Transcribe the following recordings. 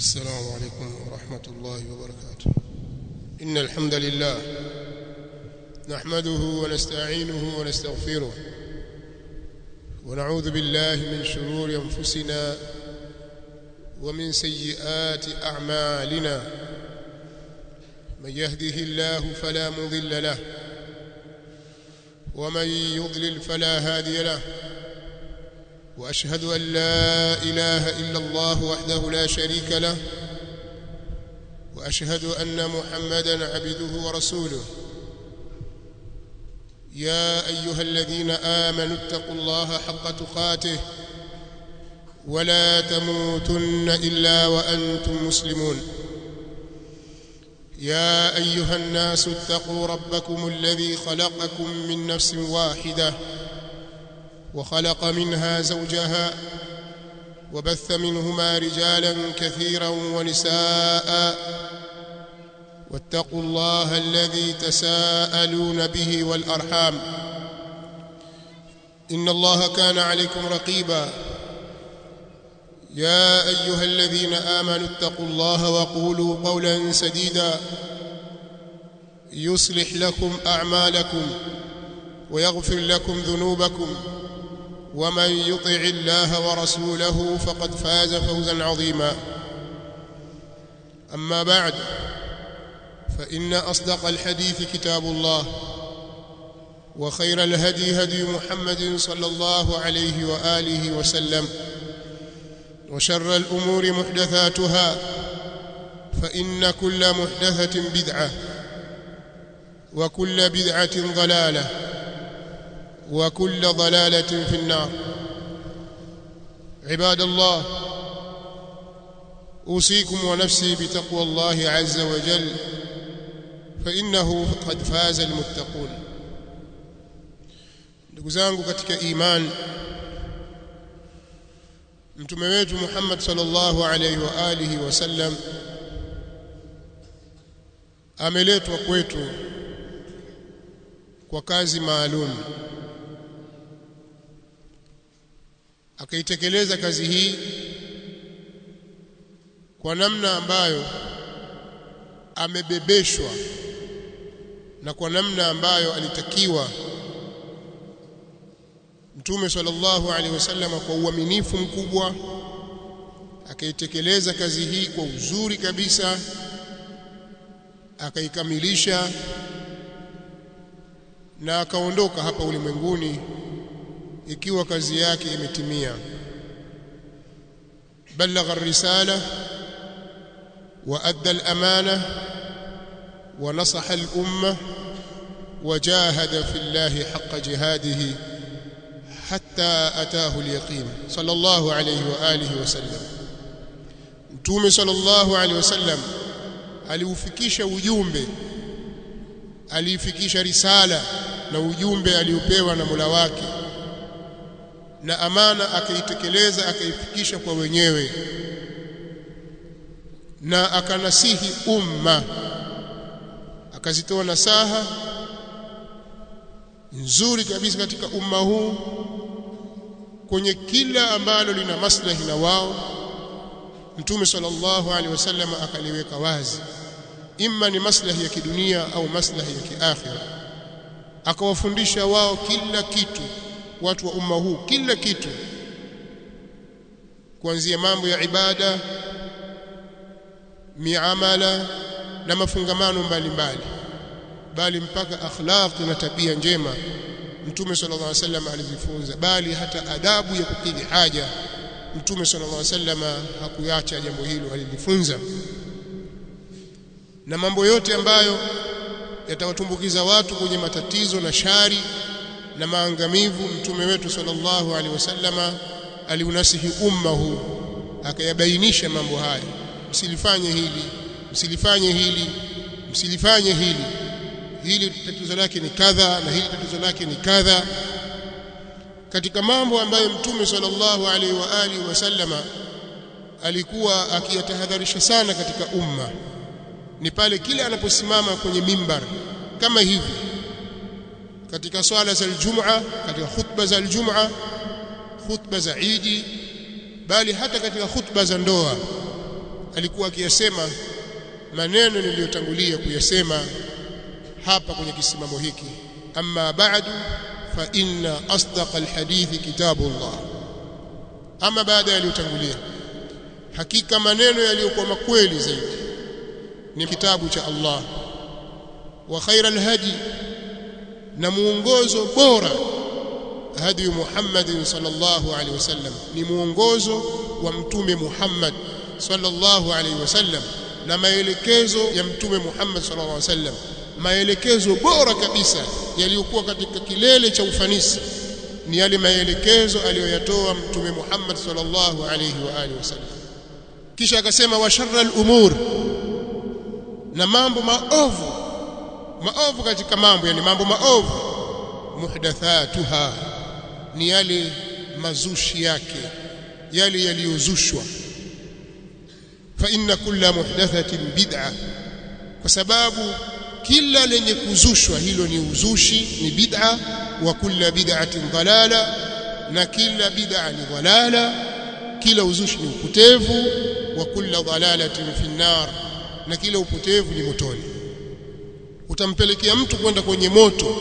السلام عليكم ورحمة الله وبركاته. إن الحمد لله نحمده ونستعينه ونستغفره ونعوذ بالله من شرور أنفسنا ومن سيئات أعمالنا. من يهده الله فلا مضل له ومن يضلل فلا هادي له، وأشهد أن لا إله إلا الله وحده لا شريك له، وأشهد أن محمدًا عبده ورسوله. يا أيها الذين آمنوا اتقوا الله حق تقاته ولا تموتن إلا وأنتم مسلمون. يا أيها الناس اتقوا ربكم الذي خلقكم من نفس واحدة وخلق منها زوجها وبث منهما رجالا كثيرا ونساء، واتقوا الله الذي تساءلون به والأرحام، إن الله كان عليكم رقيبا. يا أيها الذين آمنوا اتقوا الله وقولوا قولا سديدا يصلح لكم أعمالكم ويغفر لكم ذنوبكم، ومن يطع الله ورسوله فقد فاز فوزا عظيما. أما بعد، فإن أصدق الحديث كتاب الله، وخير الهدي هدي محمد صلى الله عليه وآله وسلم، وشر الأمور محدثاتها، فإن كل محدثة بدعة، وكل بدعة ضلالة، وكل ضلالة في النار. عباد الله، أوصيكم ونفسي بتقوى الله عز وجل، فإنه قد فاز المتقون. ndugu zangu katika imani, mtume wetu Muhammad sallallahu alayhi wa alihi wasallam ameletwa kwetu kwa kazi maalum, akaitekeleza kazi hii kwa namna ambayo amebebeshwa na kwa namna ambayo alitakiwa. Mtume sallallahu alaihi wasallam kwa uaminifu mkubwa akaitekeleza kazi hii kwa uzuri kabisa, akaikamilisha na akaondoka hapa ulimwenguni ikiwa kazi yake imetimia. balagha ar-risala wa adda al-amana wa nasaha al-umma wa jahada fi Allahi haqqa jihadihi hatta ataahu al-yaqin sallallahu alayhi wa alihi wasallam. Mtume sallallahu alayhi wasallam aliufikisha ujumbe, alifikisha risala na ujumbe aliopewa na Mola wake, na amana akaitekeleza, akaifikisha kwa wenyewe, na akanasihi umma, akazitoa nasaha nzuri kabisa katika umma huu kwenye kila ambalo lina maslahi na wao. Mtume sallallahu alaihi wasallam akaliweka wazi, imma ni maslahi ya kidunia au maslahi ya kiakhira. Akawafundisha wao kila kitu, watu wa umma huu kila kitu, kuanzia mambo ya ibada, miamala na mafungamano mbalimbali, bali mpaka akhlaq na tabia njema Mtume sallallahu alaihi wasallam alizifunza, bali hata adabu ya kukidhi haja Mtume sallallahu alaihi wasallam hakuacha jambo hilo, alilifunza. Na mambo yote ambayo yatawatumbukiza watu kwenye matatizo na shari na maangamivu, Mtume wetu sallallahu alaihi wasallam aliunasihi umma huu, akayabainisha mambo haya: msilifanye hili, msilifanye hili, msilifanye hili, hili tatizo lake ni kadha na hili tatizo lake ni kadha. Katika mambo ambayo Mtume sallallahu alaihi wa alihi wasallama alikuwa akiyatahadharisha sana katika umma ni pale kile anaposimama kwenye mimbar kama hivi katika swala za Ijumaa, katika khutba za Ijumaa, khutba za Idi, bali hata katika khutba za ndoa, alikuwa akiyasema maneno niliyotangulia kuyasema hapa kwenye kisimamo hiki. Amma ba'du fa inna asdaqa alhadithi kitabullah, ama baada yaliyotangulia, hakika maneno yaliyokuwa makweli zaidi ni kitabu cha Allah. Wa khaira alhadi, na muongozo bora, hadi Muhammad sallallahu alaihi wasallam, ni muongozo wa mtume Muhammad sallallahu alaihi wasallam, na maelekezo ya mtume Muhammad sallallahu alaihi wasallam, maelekezo bora kabisa yaliyokuwa katika kilele cha ufanisi ni yale maelekezo aliyoyatoa mtume Muhammad sallallahu alaihi wa alihi wasallam. Kisha akasema wa sharral umur, na mambo maovu katika mambo, yani mambo maovu, muhdathatuha, ni yale mazushi yake, yale yaliyozushwa. Fa inna kulla muhdathatin bid'a, kwa sababu kila lenye kuzushwa hilo ni uzushi, ni bid'a. Wa kulla bid'atin dalala, na kila bid'a ni dalala, kila uzushi ni upotevu. Wa kulla dalalatin fi an-nar, na kila upotevu ni motoni, utampelekea mtu kwenda kwenye moto.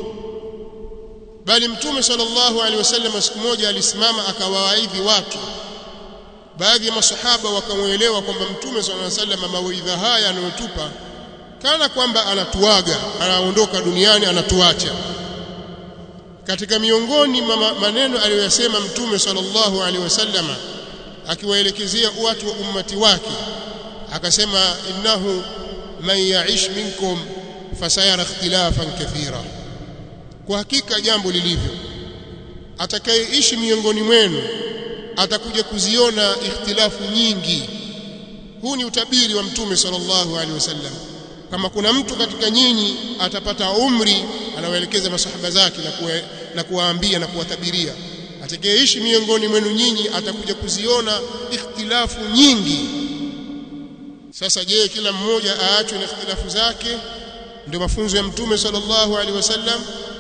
Bali mtume sallallahu alaihi wasallam siku moja alisimama akawaidhi watu. Baadhi ya masahaba wakamuelewa kwamba mtume sallallahu alaihi wasallam mawaidha haya anayotupa kana kwamba anatuaga, anaondoka duniani, anatuacha. Katika miongoni maneno aliyosema mtume sallallahu alaihi wasallam akiwaelekezea watu wa ummati wake, akasema innahu man ya'ish minkum fasayara ikhtilafan kathira, kwa hakika jambo lilivyo, atakayeishi miongoni mwenu atakuja kuziona ikhtilafu nyingi. Huu ni utabiri wa mtume sallallahu alaihi wasallam. Kama kuna mtu katika nyinyi atapata umri, anawaelekeza masahaba zake na kuwaambia na kuwatabiria, atakayeishi miongoni mwenu nyinyi atakuja kuziona ikhtilafu nyingi. Sasa je, kila mmoja aachwe na ikhtilafu zake? Ndio mafunzo ya mtume sallallahu alaihi wasallam.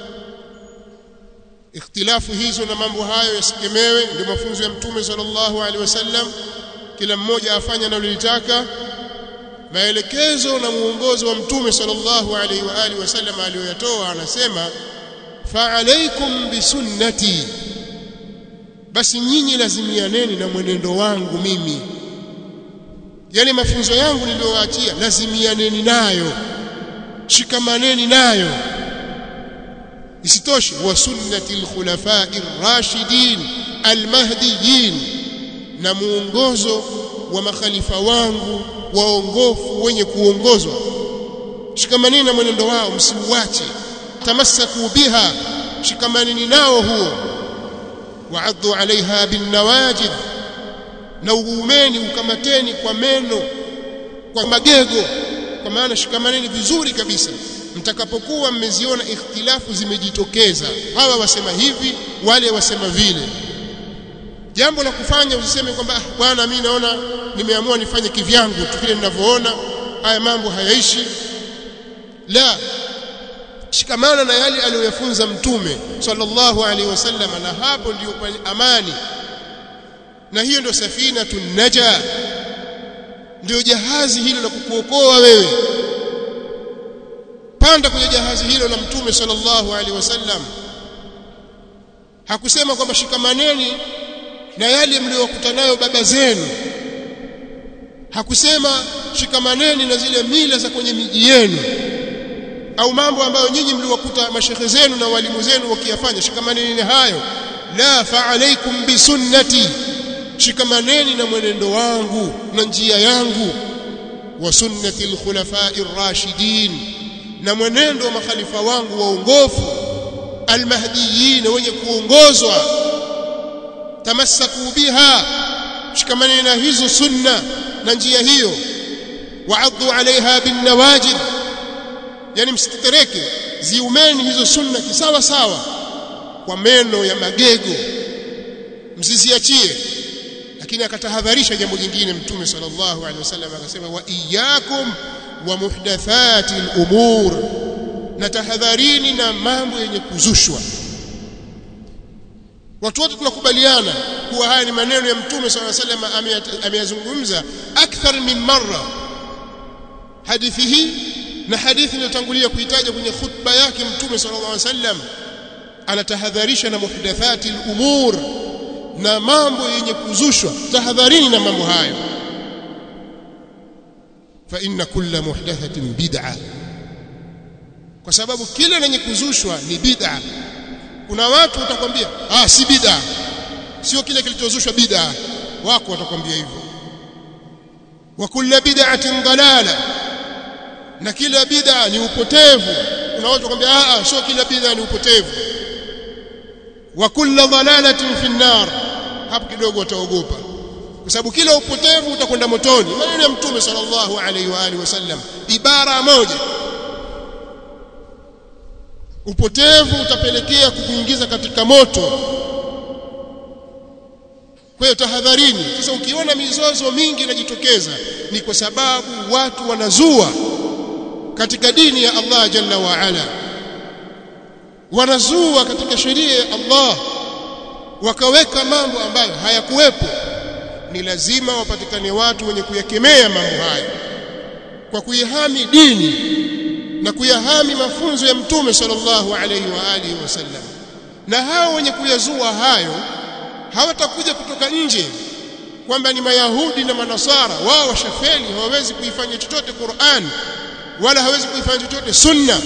Ikhtilafu hizo na mambo hayo yasikemewe, ndio mafunzo ya mtume sallallahu alaihi wasallam. Kila mmoja afanye analolitaka. Maelekezo na muongozo wa mtume sallallahu alaihi wa alihi wasallam aliyoyatoa, anasema fa alaikum bisunnati, basi nyinyi lazimianeni na mwenendo wangu mimi, yale mafunzo yangu niliyowaachia lazimianeni nayo, shikamaneni nayo. Isitoshe, wa sunnati al-khulafa'ir rashidin al-mahdiyyin, na muongozo wa makhalifa wangu waongofu wenye kuongozwa, shikamaneni na mwenendo wao, msiuache. Tamassaku biha, shikamaneni nao huo. Wa'addu 'alayha bin nawajid, na uumeni, ukamateni kwa meno, kwa magego, kwa maana shikamaneni vizuri kabisa. Mtakapokuwa mmeziona ikhtilafu zimejitokeza, hawa wasema hivi, wale wasema vile, jambo la kufanya usiseme kwamba bwana mimi naona nimeamua nifanye kivyangu tu vile ninavyoona, haya mambo hayaishi. La, shikamana na yale aliyoyafunza mtume sallallahu alaihi wasallam, na hapo ndio amani, na hiyo ndio safinatun naja, ndio jahazi hilo la kukuokoa wewe. Panda kwenye jahazi hilo la mtume sallallahu alaihi wasallam. Hakusema kwamba shikamaneni na yale mliokuta nayo baba zenu, hakusema shikamaneni na zile mila za kwenye miji yenu au mambo ambayo nyinyi mliokuta mashehe zenu na walimu zenu wakiyafanya, shikamaneni na hayo. La, fa alaikum bisunnati, shikamaneni na mwenendo wangu na njia yangu. Wa sunnati al-khulafa'ir rashidin, na mwenendo wa makhalifa wangu waongofu, al-mahdiyyin, wenye kuongozwa. Tamassaku biha, shikamaneni na hizo sunna na njia hiyo. Wa'addu 'alayha bin nawajid, yani msitetereke, ziumeni hizo sunna kisawa sawa kwa meno ya magego, msiziachie. Lakini akatahadharisha jambo jingine mtume sallallahu alaihi wasallam, akasema wa iyyakum wa muhdathatil umur, na tahadharini na mambo yenye kuzushwa. Watu wote tunakubaliana kuwa haya ni maneno ya Mtume sallallahu alaihi wasallam ameyazungumza akthar min marra. Hadithi hii na hadithi iliyotangulia kuitaja kwenye khutba yake Mtume sallallahu alaihi wasallam anatahadharisha na muhdathati al-umur, na mambo yenye kuzushwa. Tahadharini na mambo hayo. Fa inna kulla muhdathatin bid'a, kwa sababu kila lenye kuzushwa ni bid'a. Kuna watu watakwambia si bid'a, sio kile kilichozushwa bid'a. Wako watakwambia hivyo. Wa kullu bid'atin dalala, na kila bid'a ni upotevu. Kuna watu watakwambia sio kila bid'a ni upotevu. Wa kullu dalalatin fi an-nar, hapo kidogo wataogopa, kwa sababu kila upotevu utakwenda motoni. Maneno ya Mtume sallallahu alaihi wa alihi wasallam, ibara moja. Upotevu utapelekea kukuingiza katika moto. Kwa hiyo tahadharini. Sasa ukiona mizozo mingi inajitokeza, ni kwa sababu watu wanazua katika dini ya Allah jalla wa ala, wanazua katika sheria ya Allah, wakaweka mambo ambayo hayakuwepo. Ni lazima wapatikane watu wenye kuyakemea mambo hayo kwa kuihami dini na kuyahami mafunzo ya Mtume sallallahu alaihi wa alihi wasallam. Na hao wenye kuyazua hayo hawatakuja kutoka nje kwamba ni Mayahudi na Manasara. Wao washafeli, hawawezi kuifanya chochote Qur'an, wala hawezi kuifanya chochote Sunna,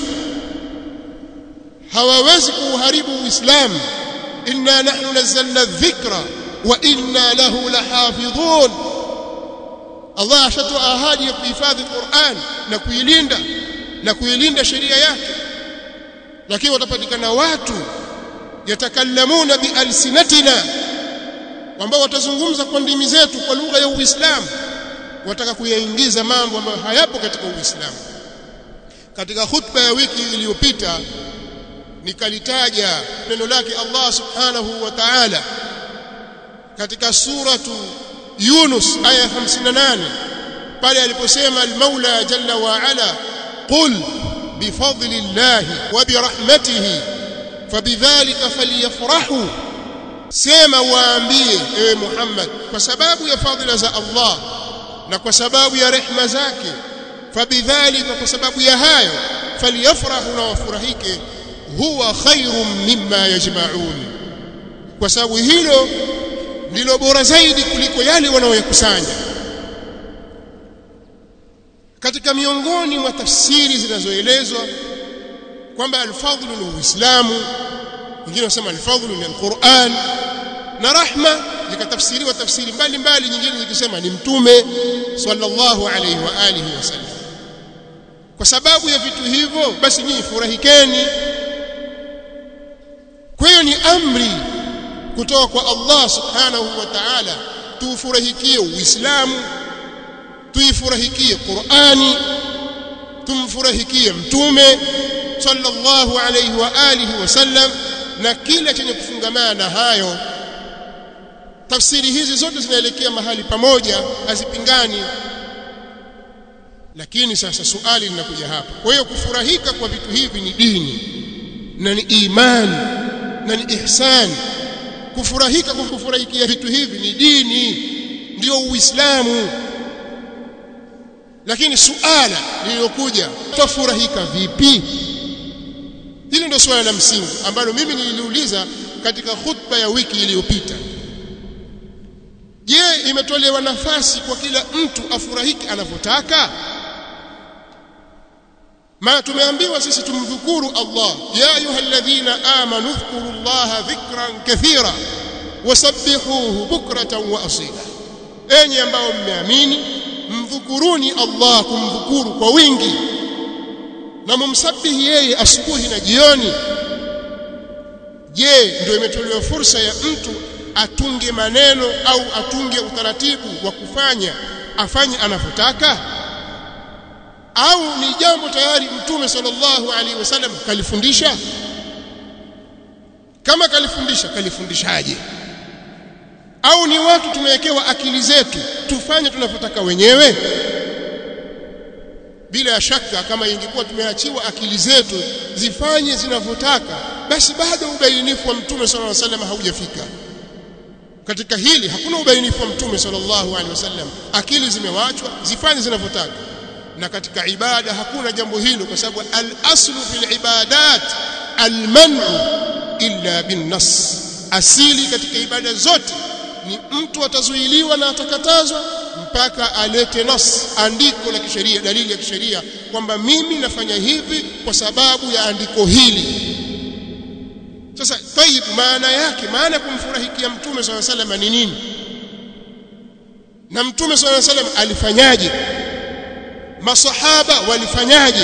hawawezi kuharibu Uislamu. Inna nahnu nazzalna dhikra wa inna lahu lahafidhun. Allah ashatoa ahadi ya kuhifadhi Qur'an na kuilinda na kuilinda sheria yake. Lakini watapatikana watu yatakallamuna bialsinatina, ambao watazungumza kwa ndimi zetu, kwa lugha ya Uislamu, wataka kuyaingiza mambo ambayo hayapo katika Uislamu. Katika khutba ya wiki iliyopita nikalitaja neno lake Allah subhanahu wa ta'ala katika suratu Yunus aya 58, pale aliposema al-Maula jalla wa ala, qul bifadli llahi wa birahmatihi fabidhalika falyafrahu. Sema, waambie ewe Muhammad, kwa sababu ya fadhila za Allah na kwa sababu ya rehema zake, fabidhalika, kwa sababu ya hayo, falyafrahu, na wafurahike, huwa khairum mimma yajma'un, kwa sababu hilo ndilo bora zaidi kuliko yale wanaoyakusanya. Katika miongoni mwa tafsiri zinazoelezwa kwamba al-fadlu ni Uislamu, wengine wanasema al-fadlu ni al-Qur'an, na rahma zikatafsiriwa tafsiri mbalimbali, nyingine zikisema ni Mtume sallallahu alayhi wa alihi wasallam. Kwa sababu ya vitu hivyo, basi nyinyi furahikeni. Kwa hiyo ni amri kutoka kwa Allah subhanahu wa ta'ala, tufurahikie Uislamu, tuifurahikie Qur'ani, tumfurahikie Mtume sallallahu alayhi wa alihi wasallam na kila chenye kufungamana na hayo. Tafsiri hizi zote zinaelekea mahali pamoja, hazipingani. Lakini sasa swali linakuja hapa. Kwa hiyo kufurahika kwa vitu hivi ni dini na ni imani na ni ihsan. Kufurahika kwa kufurahikia vitu hivi ni dini, ndio Uislamu. Lakini suala lililokuja, tufurahika vipi? Hili ndio swali la msingi ambalo mimi niliuliza katika khutba ya wiki iliyopita. Je, imetolewa nafasi kwa kila mtu afurahike anavyotaka? Maana tumeambiwa sisi tumdhukuru Allah, ya ayyuhalladhina amanu dhkurullaha dhikran kathira wasabbihuhu bukratan wa asila. Enyi ambao mmeamini, mdhukuruni Allah, kumdhukuru kwa wingi, na mumsabihi yeye asubuhi na jioni. Je, ndio imetolewa fursa ya mtu atunge maneno au atunge utaratibu wa kufanya afanye anavyotaka, au ni jambo tayari Mtume sallallahu alaihi wasallam kalifundisha? Kama kalifundisha, kalifundishaje? Au ni watu tumewekewa akili zetu tufanye tunavyotaka wenyewe? Bila shaka kama ingekuwa tumeachiwa akili zetu zifanye zinavyotaka, basi bado ubainifu wa mtume sallallahu alaihi wasallam haujafika. Katika hili hakuna ubainifu wa mtume sallallahu alaihi wasallam, akili zimewachwa zifanye zinavyotaka. Na katika ibada hakuna jambo hilo, kwa sababu al-aslu fil ibadat al-man'u illa bin nas. Asili katika ibada zote ni mtu atazuiliwa na atakatazwa mpaka alete nas, andiko la kisheria, dalili ya kisheria kwamba mimi nafanya hivi kwa sababu ya andiko hili. Sasa tayib, maana yake, maana kumfurahikia mtume sallallahu alaihi wasallam ni nini? Na mtume sallallahu alaihi wasallam alifanyaje? Masahaba walifanyaje?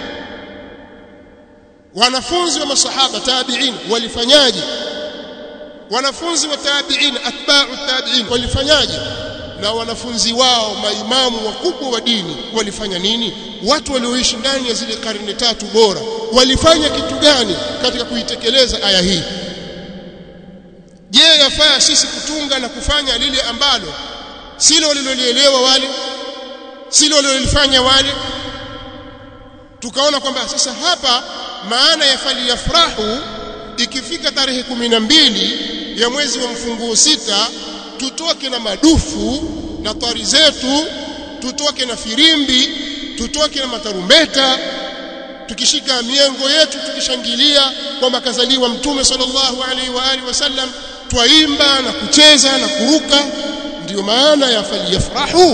Wanafunzi wa masahaba tabi'in walifanyaje? Wanafunzi wa tabi'in, atba'u tabi'in walifanyaje? Na wanafunzi wao maimamu wakubwa wa dini walifanya nini? Watu walioishi ndani ya zile karne tatu bora walifanya kitu gani katika kuitekeleza aya hii? Je, yafaa sisi kutunga na kufanya lile ambalo silo walilolielewa wale, silo walilofanya wale? Tukaona kwamba sasa hapa maana ya faliyafrahu ikifika tarehe 12 ya mwezi wa mfunguo 6 tutoke na madufu na tari zetu, tutoke na firimbi, tutoke na matarumbeta, tukishika miengo yetu tukishangilia kwamba kazaliwa mtume sallallahu alaihi wa alihi wasallam, twaimba na kucheza na kuruka. Ndiyo maana ya faliyafrahu.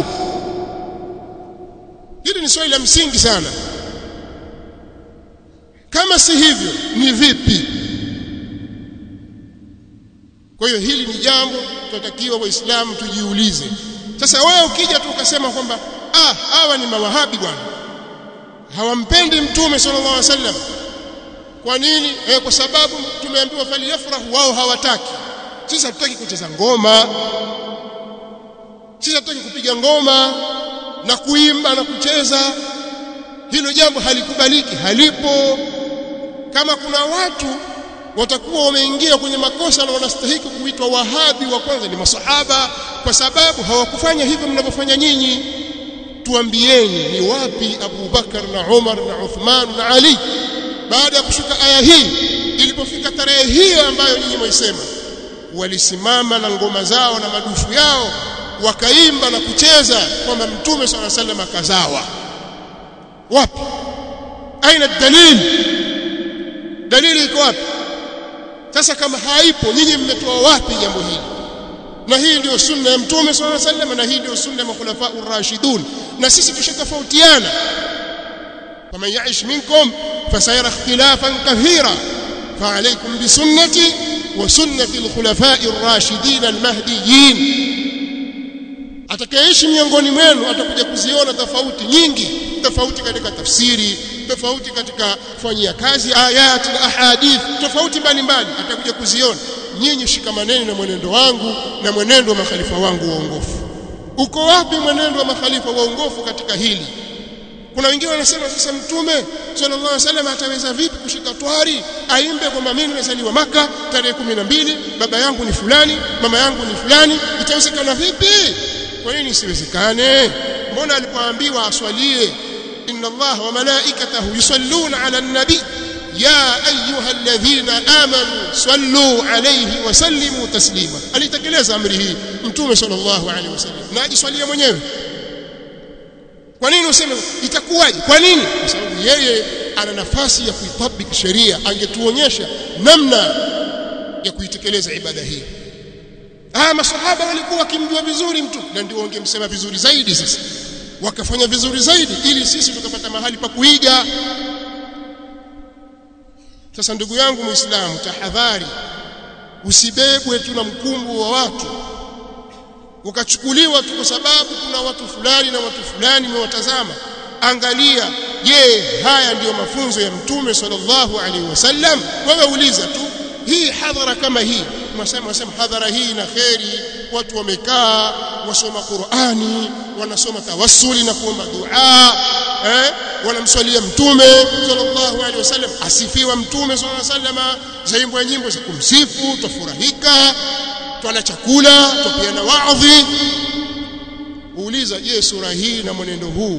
Hili ni swali la msingi sana. Kama si hivyo ni vipi? Kwa hiyo hili ni jambo tunatakiwa waislamu tujiulize. Sasa wewe ukija tu ukasema kwamba hawa ni mawahabi bwana, hawampendi mtume sallallahu alaihi wasallam. Kwa nini? Kwa sababu tumeambiwa faliyafrahu, wao hawataki. Sisi hatutaki kucheza ngoma, sisi hatutaki kupiga ngoma na kuimba na kucheza. Hilo jambo halikubaliki, halipo. Kama kuna watu watakuwa wameingia kwenye makosa na wanastahili kuitwa wahabi, wa kwanza ni masahaba, kwa sababu hawakufanya hivyo mnavyofanya nyinyi. Tuambieni ni wapi Abu Bakar na Umar na Uthman na Ali baada ya kushuka aya hii, ilipofika tarehe hiyo ambayo nyinyi mwaisema, walisimama na ngoma zao na madufu yao wakaimba na kucheza kwamba mtume sallallahu alaihi wasallam akazawa? Wapi? Aina dalili? Dalili iko wapi? Sasa kama haipo, nyinyi mmetoa wapi jambo hili? Na hii ndio sunna ya mtume sallallahu alaihi wasallam, na hii ndio sunna ya makhulafa ar-rashidun. Na sisi tushatofautiana. faman ya'ish minkum fasayara ikhtilafan kathira fa'alaykum bi sunnati wa sunnati al-khulafa ar-rashidin al-mahdiyyin. Atakayeishi miongoni mwenu atakuja kuziona tofauti nyingi, tofauti katika tafsiri, tofauti katika kufanyia kazi ayat na ahadith, tofauti mbalimbali atakuja kuziona. Nyinyi shikamaneni na mwenendo wangu na mwenendo wa makhalifa wangu waongofu. Uko wapi mwenendo wa makhalifa waongofu katika hili? Kuna wengine wanasema sasa mtume sallallahu alaihi wasallam ataweza vipi kushika twari aimbe kwamba mimi nimezaliwa Maka tarehe 12, baba yangu ni fulani, mama yangu ni fulani? Itawezekana vipi? Kwa nini siwezekane? Mbona alipoambiwa aswalie inna Allah wa malaikatahu yusalluna ala an-nabi ya ayyuhalladhina amanu sallu alayhi wa sallimu taslima, alitekeleza amri hii mtume sallallahu alayhi wasallam na ajiswalia mwenyewe. Kwa nini useme itakuwaje? Kwa nini? Kwa sababu yeye ana nafasi ya kuitabiki sheria, angetuonyesha namna ya kuitekeleza ibada hii. Masahaba walikuwa wakimjua vizuri mtu, na ndio wangemsema vizuri zaidi. Sasa wakafanya vizuri zaidi ili sisi tukapata mahali pa kuiga. Sasa ndugu yangu Muislamu, tahadhari, usibebwe tu na mkumbo wa watu ukachukuliwa tu kwa sababu kuna watu fulani na watu fulani mmewatazama. Angalia, je, haya ndiyo mafunzo ya mtume sallallahu alaihi wasallam? Wewe uliza tu, hii hadhara kama hii, mwasema hadhara hii na kheri, watu wamekaa wasoma Qur'ani, wanasoma tawassuli na kuomba dua, wanamswalia mtume sallallahu alaihi wasallam, asifiwa mtume sallallahu alaihi wasallam, zaimbwa nyimbo za kumsifu, tufurahika, twala chakula, tupiana waadhi. Uuliza, je, sura hii na mwenendo huu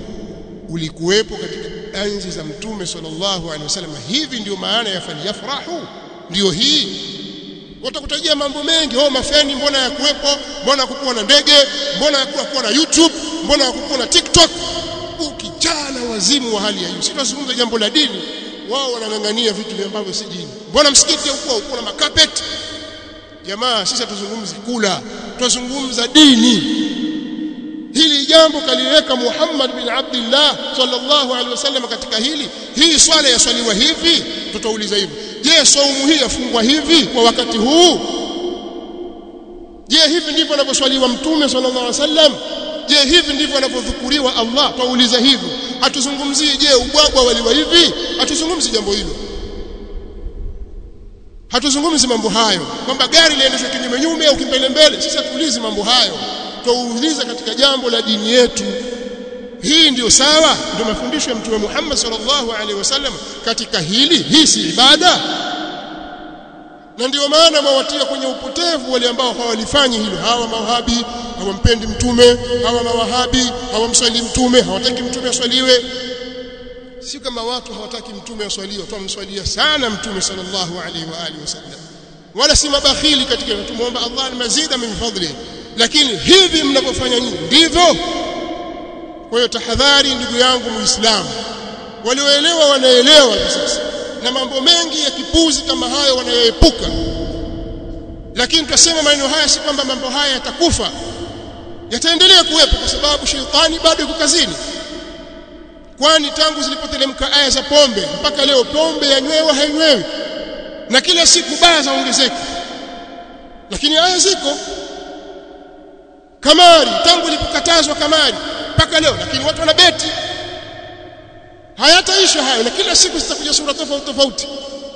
ulikuwepo katika enzi za mtume sallallahu alaihi wasallam? Hivi ndio maana ya faliyafrahu. ndio hii. Watakutajia mambo mengi, mafeni mbona yakuwepo, mbona hakukuwa na ndege, mbona hakukuwa na YouTube, mbona hakukuwa na TikTok. Ukijana wazimu wa hali ya juu. Sitazungumza jambo la dini, wao wanangangania vitu ambavyo si dini. Mbona msikiti uko na makapeti? Jamaa, sisi tuzungumzi kula, tuzungumza dini. Hili jambo kaliweka Muhammad bin Abdullah sallallahu alaihi wasallam katika hili. Hii swala yaswaliwa hivi, tutauliza hivi. Je, saumu hii yafungwa hivi kwa wakati huu? Je, hivi ndivyo anavyoswaliwa Mtume sallallahu alaihi wasallam? Je, hivi ndivyo anavyodhukuriwa Allah? Tuuliza hivyo. Hatuzungumzii je ubwabwa waliwa hivi, hatuzungumzi jambo hilo. Hatuzungumzi mambo hayo kwamba gari liendeshwe kinyume au kimbele mbele. Sisi hatuulizi mambo hayo. Tuuliza katika jambo la dini yetu. Hii ndio sawa, ndio mafundisho ya Mtume Muhammad sallallahu alaihi wasallam katika hili. Hii si ibada. Na ndio maana mawatia kwenye upotevu wale ambao hawalifanyi hilo. Hawa mawahabi hawampendi Mtume, hawa mawahabi hawamswali Mtume, hawataki Mtume aswaliwe. Si kama watu hawataki Mtume aswaliwe, tumswalia sana Mtume sallallahu alaihi wa alihi wasallam. Wala si mabakhili katika tumuomba Allah al-mazida min fadli. Lakini hivi mnapofanya nyinyi ndivyo. Kwa hiyo tahadhari ndugu yangu Muislamu. Walioelewa wanaelewa sasa. Na mambo mengi ya kipuzi kama hayo wanayoepuka. Lakini tunasema maneno haya si kwamba mambo haya yatakufa. Yataendelea kuwepo kwa sababu shetani bado yuko kazini. Kwani tangu zilipotelemka aya za pombe mpaka leo pombe yanywewa hainywewi. Na kila siku baya zaongezeka. Lakini aya ziko. Kamari tangu ilipokatazwa kamari mpaka leo, lakini watu wanabeti. Hayataisha hayo, na kila siku zitakuja sura tofauti tofauti.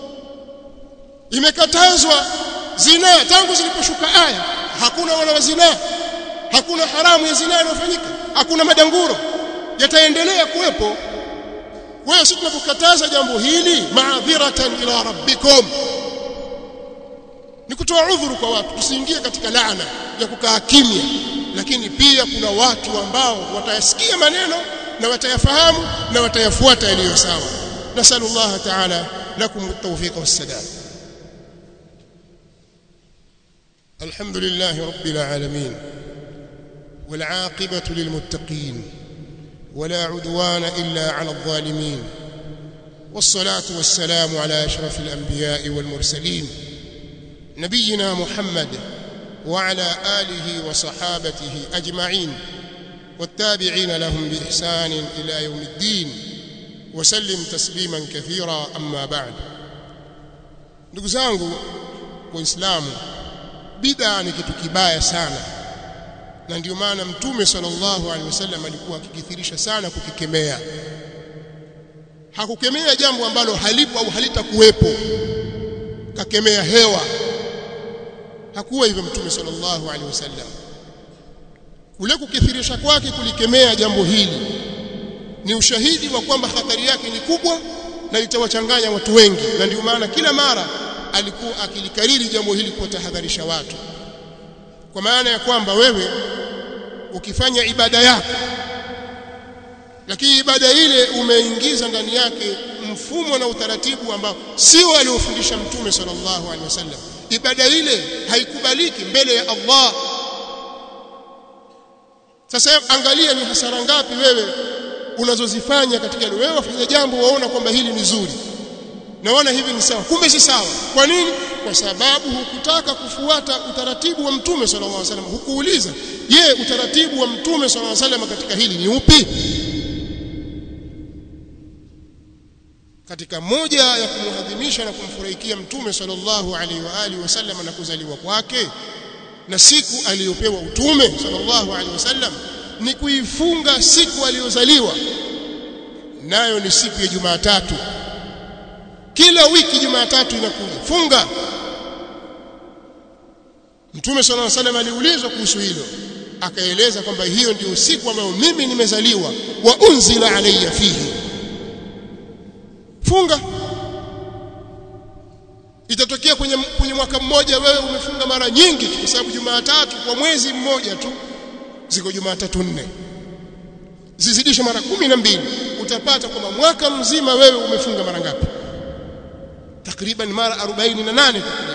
Imekatazwa zina tangu ziliposhuka aya, hakuna wala zina, hakuna haramu ya zina inayofanyika, hakuna madanguro, yataendelea kuwepo. Wewe sisi tunapokataza jambo hili ma'adhiratan ila rabbikum, ni kutoa udhuru kwa watu tusiingie katika laana ya kukaa kimya. Lakini pia kuna watu ambao watayasikia maneno na watayafahamu na watayafuata yaliyo sawa. Nasallallahu ta'ala lakum at-tawfiq was-sadad. Alhamdulillahi rabbil alamin wal 'aqibatu lil muttaqin wala 'udwana illa 'ala adh-dhalimin was-salatu was-salamu 'ala ashrafil anbiya'i wal mursalin nabiyina Muhammad وعلى آله وصحابته أجمعين والتابعين لهم بإحسان إلى يوم الدين وسلم تسليما كثيرا. أما بعد. ndugu zangu waislamu, bid'a ni kitu kibaya sana, na ndio maana Mtume sallallahu alaihi wasallam alikuwa akikithirisha sana kukikemea. Hakukemea jambo ambalo halipo au halitakuwepo, kakemea hewa. Hakuwa hivyo Mtume sallallahu alaihi wasallam. Kule kukithirisha kwake kulikemea jambo hili ni ushahidi wa kwamba hatari yake ni kubwa na litawachanganya watu wengi, na ndio maana kila mara alikuwa akilikariri jambo hili kuwatahadharisha watu. Kwa maana ya kwamba wewe ukifanya ibada yako, lakini ibada ile umeingiza ndani yake mfumo na utaratibu ambao sio aliofundisha Mtume sallallahu alaihi wasallam, ibada ile haikubaliki mbele ya Allah. Sasa angalia ni hasara ngapi wewe unazozifanya katika ile. Wewe wafanya jambo waona kwamba hili ni zuri, naona hivi ni sawa, kumbe si sawa. Kwa nini? Kwa sababu hukutaka kufuata utaratibu wa Mtume sallallahu alaihi wasallam. Hukuuliza, je, utaratibu wa Mtume sallallahu alaihi wasallam katika hili ni upi? Katika moja ya kumhadhimisha na kumfurahikia Mtume sallallahu alaihi wa alihi wasallam na kuzaliwa kwake na siku aliyopewa utume sallallahu alaihi wasallam ni kuifunga siku aliyozaliwa, nayo ni siku ya Jumatatu. Kila wiki Jumatatu inakuja funga. Mtume sallallahu alaihi wasallam aliulizwa kuhusu hilo, akaeleza kwamba hiyo ndio siku ambayo mimi nimezaliwa, wa unzila alayya fihi. Funga. Itatokea kwenye mwaka mmoja wewe umefunga mara nyingi, kwa sababu Jumatatu kwa mwezi mmoja tu ziko Jumatatu 4. Zizidisha mara 12, utapata kwamba mwaka mzima wewe umefunga mara ngapi? takriban mara 48 takriban.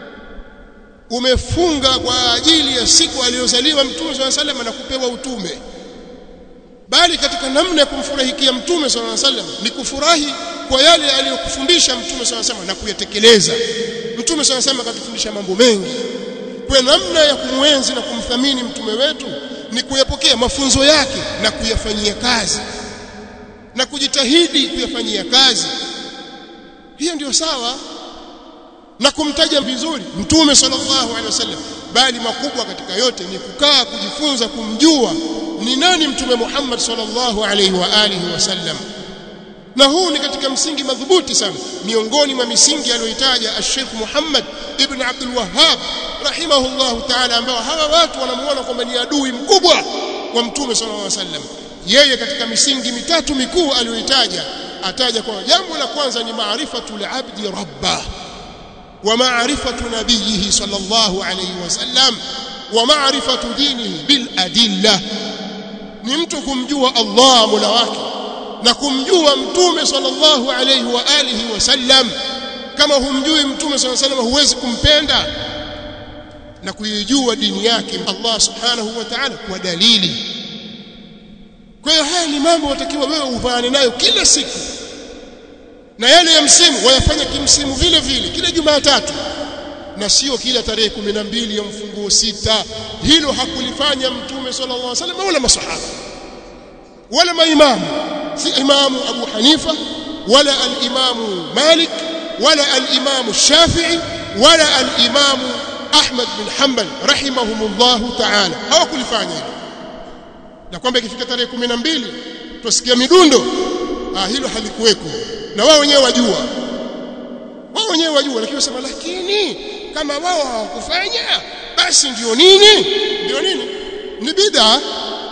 Umefunga kwa ajili ya siku aliyozaliwa Mtume SAW na kupewa utume. Bali katika namna ya kumfurahikia Mtume SAW ni kufurahi kwa yale aliyokufundisha Mtume SAW na kuyatekeleza. Mtume SAW akatufundisha mambo mengi. Kwa namna ya kumwenzi na kumthamini mtume wetu ni kuyapokea mafunzo yake na kuyafanyia kazi na kujitahidi kuyafanyia kazi. Hiyo ndio sawa na kumtaja vizuri Mtume sallallahu alaihi wasallam. Bali makubwa katika yote ni kukaa kujifunza kumjua ni nani Mtume Muhammad sallallahu alaihi wa alihi wasallam. Na huu ni katika msingi madhubuti sana miongoni mwa misingi aliyoitaja Sheikh Muhammad ibn Abdul Wahhab rahimahullahu ta'ala, ambao hawa watu wanamuona kwamba ni adui mkubwa wa Mtume sallallahu alaihi wasallam. Yeye katika misingi mitatu mikuu aliyoitaja ataja kwa jambo la kwanza ni maarifatul abdi rabbah wa ma'rifatu nabiyhi sallallahu alayhi wasallam wa ma'rifatu dinihi bil adillah. Ni mtu kumjua Allah Mola wake na kumjua Mtume sallallahu alayhi wa alihi wasallam. Kama humjui Mtume sallallahu alayhi wasallam huwezi kumpenda, na kuijua dini yake Allah subhanahu wa ta'ala kwa dalili. Kwa hiyo haya ni mambo watakiwa wewe uvaane nayo kila siku, na yale ya msimu wayafanya kimsimu vile vile kila Jumatatu, na sio kila tarehe 12 ya mfunguo 6. Hilo hakulifanya Mtume sallallahu alaihi wasallam wala masahaba wala maimamu, si imamu Abu Hanifa wala al-imamu Malik wala al-imamu Shafi'i wala al-imamu Ahmad bin Hanbal rahimahumullahu ta'ala. Hawakulifanya hilo, na kwamba ikifika tarehe 12 tusikia midundo, hilo halikuweko, na wao wenyewe wajua, lakini wasema lakini kama wao hawakufanya basi ndio nini ni bid'a,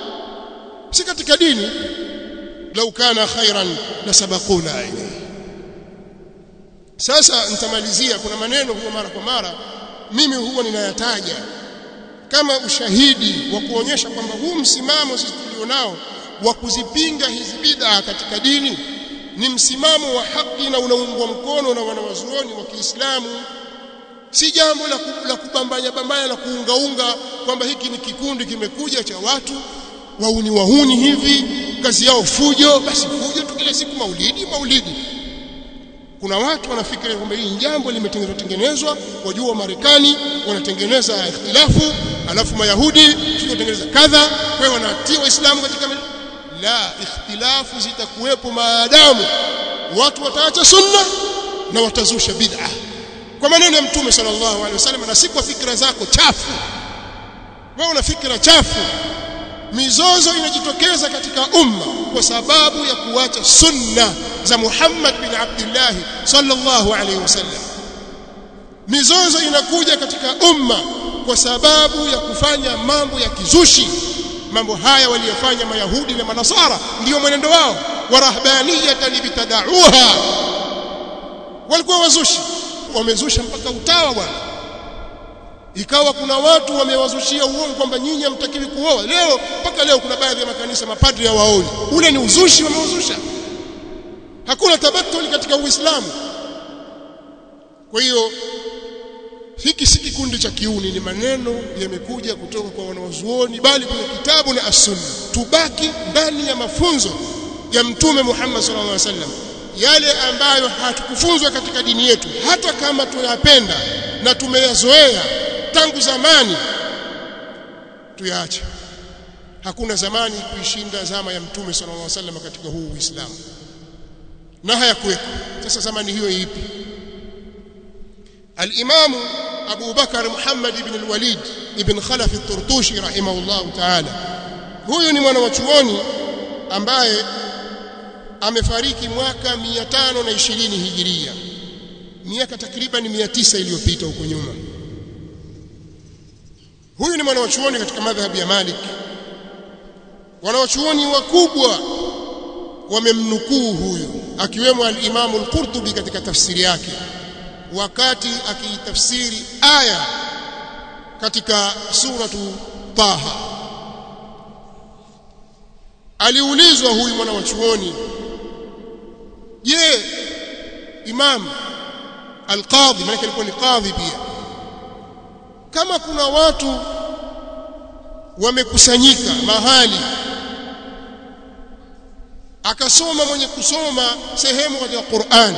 si katika dini. Lau kana khairan la sabaquna ilayhi. Sasa nitamalizia, kuna maneno huwa mara kwa mara mimi huwa ninayataja kama ushahidi wa kuonyesha kwamba huu msimamo sisi tulionao wa kuzipinga hizi bid'a katika dini ni msimamo wa haki na unaungwa mkono na wanawazuoni wa Kiislamu. Si jambo la kubambanya na kuungaunga kwamba hiki ni kikundi kimekuja cha watu wahuni hivi, kazi yao fujo, basi fujo tu kila siku, maulidi. Kuna watu wanafikiri kwamba hili jambo limetengenezwa, wajua Marekani wanatengeneza ikhtilafu, alafu Mayahudi tunatengeneza kadha, kwa hiyo wanatia Waislamu katika la. Ikhtilafu zitakuwepo maadamu watu wataacha sunna na watazusha bid'a kwa maneno ya Mtume sallallahu alaihi wasallam, na si kwa fikra zako chafu. Wewe una fikra chafu. Mizozo inajitokeza katika umma kwa sababu ya kuacha sunna za Muhammad bin Abdullah sallallahu alaihi wasallam. Mizozo inakuja katika umma kwa sababu ya kufanya mambo ya kizushi. Mambo haya waliyofanya Mayahudi na Manasara ndio mwenendo wao. Warahbaniyatan bitadauha, walikuwa wazushi, wamezusha mpaka utawa bwana. Ikawa kuna watu wamewazushia uongo kwamba nyinyi hamtakiwi kuoa. Mpaka leo kuna baadhi ya makanisa mapadri hawaoi. Ule ni uzushi wameuzusha. Hakuna tabatuli katika Uislamu. Kwa hiyo hiki si kikundi cha kiuni, ni maneno yamekuja kutoka kwa wanawazuoni, bali kwenye kitabu na as-sunna. Tubaki ndani ya mafunzo ya Mtume Muhammad sallallahu alaihi wasallam, yale ambayo hatukufunzwa katika dini yetu, hata kama tunayapenda na tumeyazoea tangu zamani, tuyaache. Hakuna zamani kuishinda zama ya Mtume sallallahu alaihi wasallam katika huu Uislamu, na hayakuweko. Sasa zamani hiyo ipi? Al-Imam Abu Bakar Muhammad ibn al-Walid ibn Khalaf al-Turtushi rahimahullah ta'ala, huyu ni mwana wa chuoni ambaye amefariki mwaka 520 Hijiria, miaka takriban 900 iliyopita huko nyuma. Huyu ni mwana wa chuoni katika madhhabi ya Malik. Wanawachuoni wakubwa wamemnukuu huyu, akiwemo al-Imam al-Qurtubi katika tafsiri yake, wakati akitafsiri aya katika suratu Taha. Aliulizwa huyu mwana wa chuoni, je, Imam, alqadhi, maana alikuwa ni kadhi pia. Kama kuna watu wamekusanyika mahali, akasoma mwenye kusoma sehemu katika Qur'an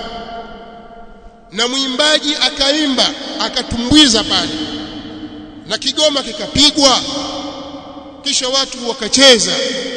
na mwimbaji akaimba akatumbuiza pale na kigoma kikapigwa, kisha watu wakacheza,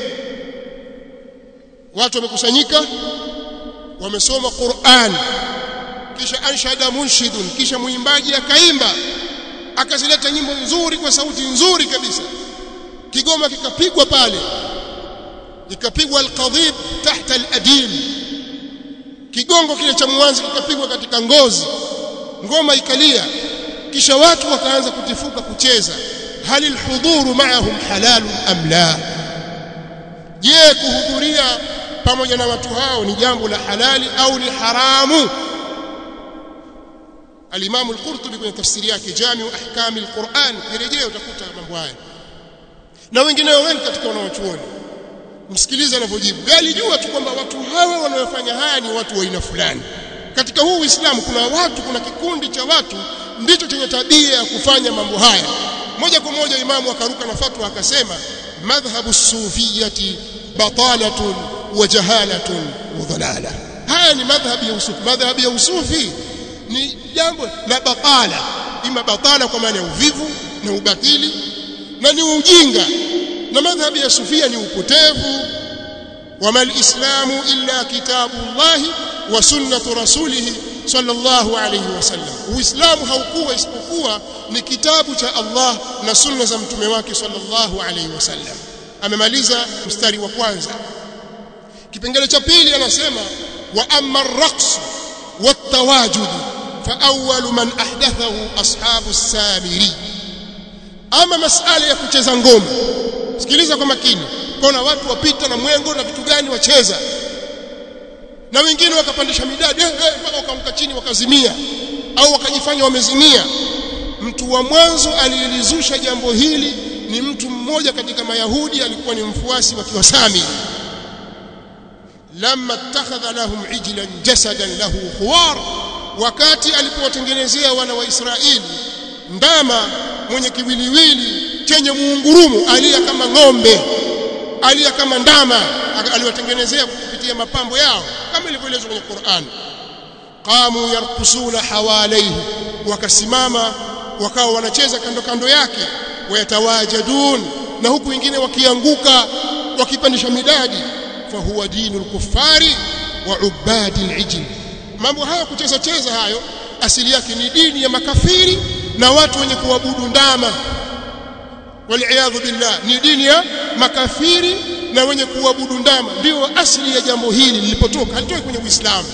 watu wamekusanyika wamesoma Qur'an, kisha anshada munshidun, kisha mwimbaji akaimba akazileta nyimbo nzuri kwa sauti nzuri kabisa, kigoma kikapigwa pale, ikapigwa alqadhib tahta aladim, kigongo kile cha mwanzi kikapigwa katika ngozi, ngoma ikalia, kisha watu wakaanza kutifuka kucheza. Hal alhudhuru ma'ahum halalun am la? Je, kuhudhuria pamoja na watu hao ni jambo la halali au ni haramu? Al-Imam al-Qurtubi kwenye tafsiri yake Jami'u Ahkam al-Qur'an, kirejea utakuta mambo haya na wengineo wengi katika wanaochuoni. Msikilize anavyojibu. Alijua tu kwamba watu hawa wanaofanya haya ni watu wa aina fulani. Katika huu Uislamu kuna kikundi cha watu ndicho chenye tabia ya kufanya mambo haya. Moja kwa moja imamu akaruka na fatwa akasema, madhhabu sufiyati batalatun wa jahalatun wa dhalala. Haya ni madhhabi ya usufi. Madhhabi ya usufi ni jambo la batala, ima batala kwa maana ya uvivu na ubatili na ni ujinga, na madhhabi ya sufia ni upotevu. Wama alislamu illa kitabullahi wa sunnatu rasulih sallallahu alayhi wasallam. Uislamu haukuwa isipokuwa ni kitabu cha Allah na sunna za mtume wake sallallahu alayhi wasallam. Amemaliza mstari wa kwanza. Kipengele cha pili anasema, wa amma ar-raqs wat-tawajud fa awwal man ahdathahu ashabu as-Samiri. Ama masala ya kucheza ngoma, sikiliza kwa makini. Kuna watu wapita na mwengo na vitu gani wacheza, na wengine wakapandisha midadi mpaka wakaanguka chini wakazimia au wakajifanya wamezimia. Mtu wa mwanzo aliyelizusha jambo hili ni mtu mmoja katika Mayahudi, alikuwa ni mfuasi wa Kiwasami. Lamma ittakhadha lahum ijlan jasadan lahu khuwar, wakati alipowatengenezea wana wa Israeli ndama mwenye kiwiliwili chenye muungurumu, alia kama ng'ombe, alia kama ndama, aliwatengenezea kupitia mapambo yao kama ilivyoelezwa kwenye Qur'an. Qamu yarqusuna hawalaihi, wakasimama wakawa wanacheza kando kando yake. Wayatawajadun, na huku wengine wakianguka wakipandisha midadi. Fahuwa dinul kuffari wa ubadil ijl. Mambo haya kucheza cheza hayo asili yake ni dini ya makafiri na watu wenye kuabudu ndama. Waliaadhu billah, ni dini ya makafiri na wenye kuabudu ndama, ndio asili ya jambo hili lilipotoka, halitoki kwenye Uislamu.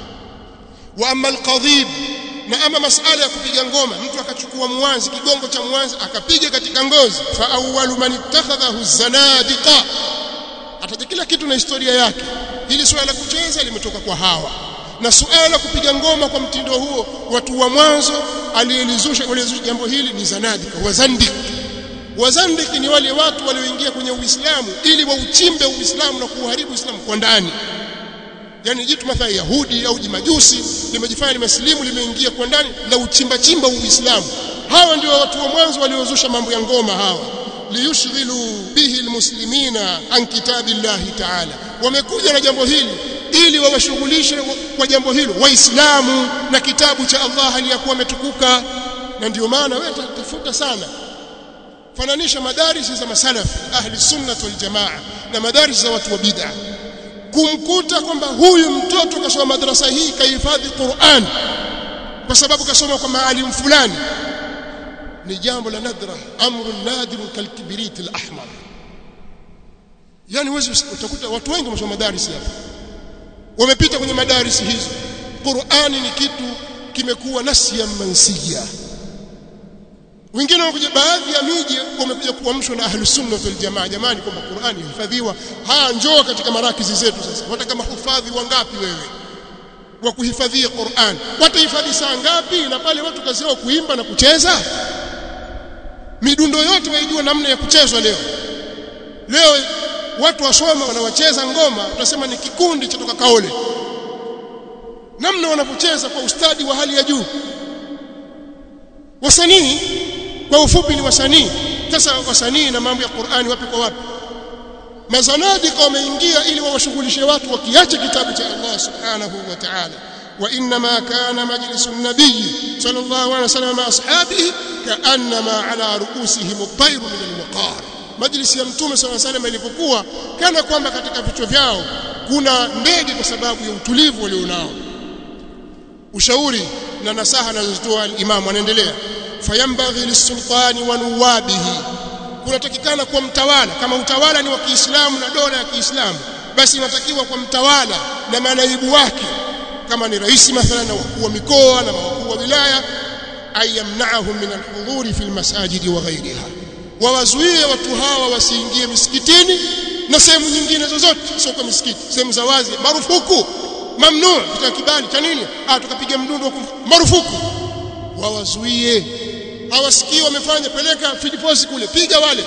Wa amma alqadhib, na ama masala ya kupiga ngoma, mtu akachukua mwanzi, kigongo cha mwanzi akapiga katika ngozi. Fa awwalu man ittakhadhahu zanadiqa, ataja kila kitu na historia yake. Hili swala la kucheza limetoka kwa Hawa, na suala la kupiga ngoma kwa mtindo huo, watu wa mwanzo aliyelizusha jambo hili ni zanadika, wazandik. Wazandik ni wale watu walioingia kwenye Uislamu ili wauchimbe Uislamu na kuharibu Uislamu kwa ndani. Yani jitu mathalan Yahudi au Jimajusi limejifanya limeslimu, limeingia kwa ndani na uchimba Uislamu. Hawa ndio watu wa mwanzo waliozusha mambo ya ngoma hawa, liyushghilu bihi almuslimina an kitabillahi ta'ala. Wamekuja na jambo hili ili wawashughulishe kwa jambo hilo Waislamu na kitabu cha Allah aliyakuwa ametukuka. Na ndio maana wewe tafuta sana fananisha madarisi za masalafi ahli sunnah wal jamaa na madarisi za watu wa bid'ah, kumkuta kwamba huyu mtoto kasoma madrasa hii kahifadhi Qur'an kwa sababu kasoma kwa maalim fulani, ni jambo la nadra, amrun nadirun kalkibrit al-ahmar. Yani wewe utakuta watu wengi wamesoma madarisi hapa, wamepita kwenye madarisi hizo. Qur'ani ni kitu kimekuwa nasiya mansiya. Wengine wanakuja baadhi ya miji wamekuja kuamshwa na ahli sunna wal jamaa, jamani kwamba Qur'ani ihifadhiwa. Njoo katika marakizi zetu sasa. Wataka mahufadhi wangapi wewe wa kuhifadhia Qur'an? Watahifadhi saa ngapi? Na pale watu kazi yao kuimba na kucheza. Midundo yote waijua namna ya kuchezwa leo watu wasoma wanawacheza ngoma, utasema ni kikundi cha toka Kaole. namna wanapocheza kwa ustadi wa hali ya juu. Wasanii kwa ufupi ni wasanii. Sasa wasanii na mambo ya Qur'ani wapi kwa wapi? Mazanadika wameingia ili wawashughulishe watu wakiache kitabu cha Allah subhanahu wa ta'ala. Wa inma kana majlisu an-nabiy sallallahu alayhi wasallam ma ashabihi ka'annama ala ru'usihim at-tayr min al-waqar. Majlisi ya Mtume sallallahu alayhi wasallam ilipokuwa kana kwamba katika vichwa vyao kuna ndege kwa sababu ya utulivu walionao. Ushauri na nasaha anazotoa al-Imam anaendelea, fayambaghi lis-sultani wa nuwabihi, kunatakikana kwa mtawala, kama utawala ni wa Kiislamu na dola ya Kiislamu, basi inatakiwa kwa mtawala na manaibu wake, kama ni rais mathalan na wakuu wa mikoa na wakuu wa wilaya, ayamna'ahum min al-hudhuri fi al-masajid wa ghayriha, wawazuie watu hawa wasiingie misikitini na sehemu nyingine zozote, sio kwa misikiti, sehemu za wazi marufuku, mamnuu, kitaka kibali cha nini? Tukapiga mdundo marufuku. Wawazuie, hawasikii wamefanya, peleka fidiposi kule, piga wale.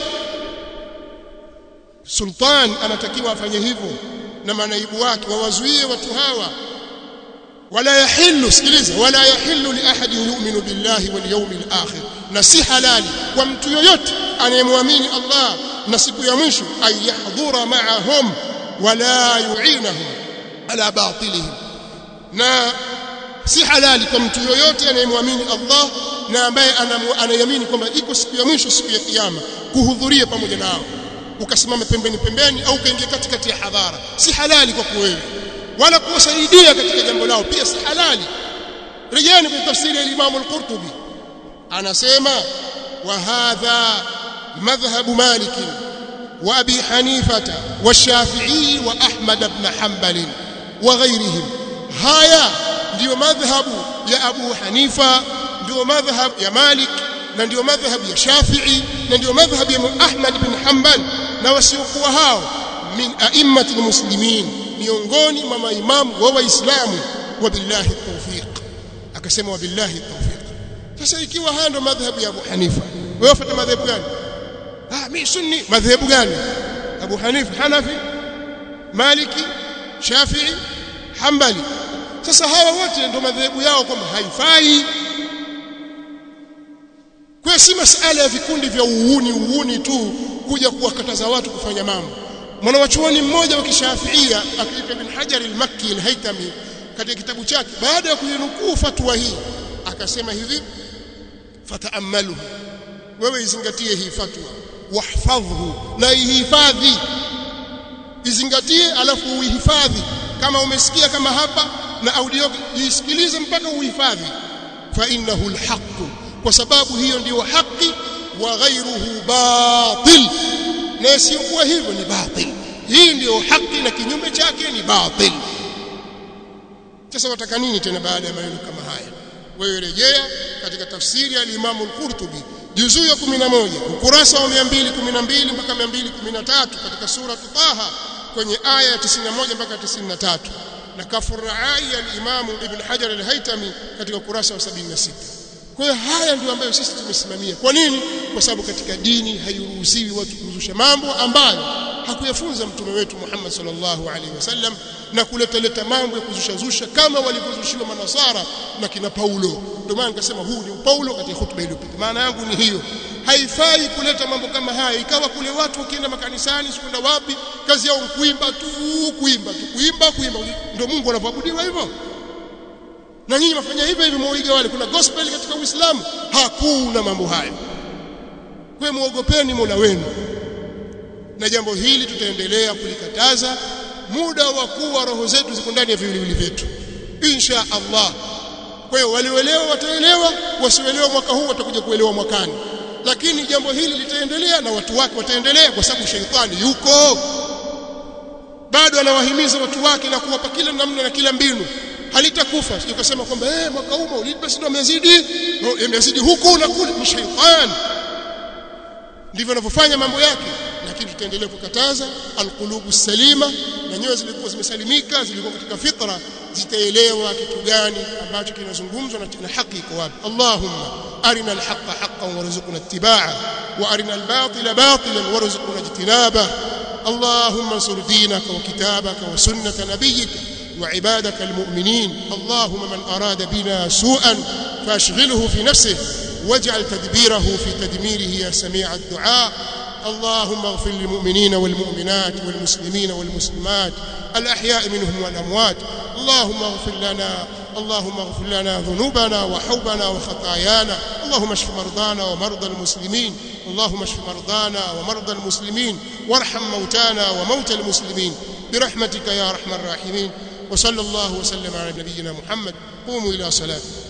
Sultan anatakiwa afanye hivyo na manaibu wake, wawazuie watu hawa. Wala yahillu, sikiliza, wala yahillu li ahadin yu'minu billahi wal yawmil akhir, na si halali kwa mtu yoyote anayemwamini Allah na siku ya mwisho, ay yahdhura ma'ahum wala yu'inahum ala batilihim, na si halali kwa mtu yoyote anayemwamini Allah na ambaye anayamini kwamba iko siku ya mwisho, siku ya kiyama, kuhudhuria pamoja nao, ukasimama pembeni pembeni au kaingia katikati ya hadhara. Si halali kwa wewe, wala kuwasaidia katika jambo lao pia si halali. Rejeni kwa tafsiri ya Imam al-Qurtubi, anasema wa hadha madhhab Malik wa Abi Hanifata wa Shafi'i wa Ahmad ibn Hanbal wa ghayrihim, haya ndio madhhabu ya Abu Hanifa, ndio madhhab ya Malik, na ndio madhhab ya Shafi'i, na ndio madhhab ya Ahmad bin Hanbal na wasiokuwa hao min a'immatil muslimin, miongoni mwa maimamu wa Waislamu. Wa billahi tawfiq, akasema wa billahi tawfiq. Sasa ikiwa haya ndio madhhabu ya Abu Hanifa, wewe wafuata madhhabu gani? Mimi sunni. Madhhabu gani? Abu Hanifa Hanafi, Maliki, Shafi'i, Hanbali. Sasa hawa wote ndio madhehebu yao kwamba haifai. Kwa si masala ya vikundi vya uuni tu kuja kuwakataza watu kufanya mambo. Mwanachuoni mmoja wa Kishafiia akiitwa Ibn Hajar al-Makki al-Haytami katika kitabu chake, baada ya kuinukuu fatwa hii, akasema hivi, fataamaluhu, wewe izingatie hii fatwa, wahfadhhu, na ihifadhi, izingatie alafu uihifadhi. Kama umesikia kama hapa na audio, isikilize mpaka uhifadhi. Fa innahu alhaq, kwa sababu hiyo ndio haki. Wa ghayruhu batil, na sio kwa hivyo ni batil. Hii ndio haki na kinyume chake ni batil. Sasa wataka nini tena baada ya maneno kama haya? Wewe rejea katika tafsiri ya Imam al-Qurtubi juzuu ya 11 ukurasa wa 212 mpaka 213 katika sura Taha kwenye aya ya 91 mpaka 93, na Kafur Raai ya Imam Ibn Hajar al-Haytami katika ukurasa wa 76. Kwa hiyo haya ndio ambayo sisi tumesimamia. Kwa nini? Kwa sababu katika dini hairuhusiwi watu kuzusha mambo ambayo hakuyafunza mtume wetu Muhammad sallallahu alaihi wasallam, na kuleta mambo ya kuzusha kama walivyozushiwa manasara na kina Paulo. Ndio maana nikasema huu ni Paulo katika hutuba iliyopita. Maana yangu ni hiyo, haifai kuleta mambo kama haya. Ikawa kule watu wakienda makanisani sikwenda wapi, kazi yao kuimba tu, kuimba. Ndio Mungu anaabudiwa hivyo? Na nyinyi mfanya hivyo mwaiga wale. Kuna gospel katika Uislamu? Hakuna mambo hayo. Kwa hiyo muogopeni Mola wenu, na jambo hili tutaendelea kulikataza muda wa kuwa roho zetu ziko ndani ya viwiliwili vyetu, insha Allah. Kwa hiyo walioelewa wataelewa, wasioelewa mwaka huu watakuja kuelewa mwakani, lakini jambo hili litaendelea na watu wake wataendelea, kwa sababu sheitani yuko bado anawahimiza watu wake na kuwapa kila namna na kila mbinu. Halitakufa. Sio kusema kwamba mwaka huu maulidi basi ndio yamezidi huku na kule. Ni sheitani ndivyo anavyofanya mambo yake, lakini tutaendelea kukataza. Alqulubu salima, na nyoyo zilikuwa zimesalimika, zilikuwa katika fitra, zitaelewa kitu gani ambacho kinazungumzwa na haki iko wapi. Allahumma arina alhaqqa haqqan warzuqna ittiba'ah, wa arina albatila batilan warzuqna ijtinabah. Allahumma ansur dinaka wa kitabaka wa sunnata nabiyyika وعبادك المؤمنين. اللهم من أراد بنا سوءا فاشغله في نفسه واجعل تدبيره في تدميره يا سميع الدعاء. اللهم اغفر للمؤمنين والمؤمنات والمسلمين والمسلمات الأحياء منهم والأموات. اللهم اغفر لنا ذنوبنا وحوبنا وخطايانا. اللهم اشف مرضانا ومرضى المسلمين. اللهم اشف مرضانا ومرضى المسلمين وارحم موتانا وموتى المسلمين برحمتك يا أرحم الراحمين. وصلى الله وسلم على نبينا محمد. قوموا إلى صلاتكم.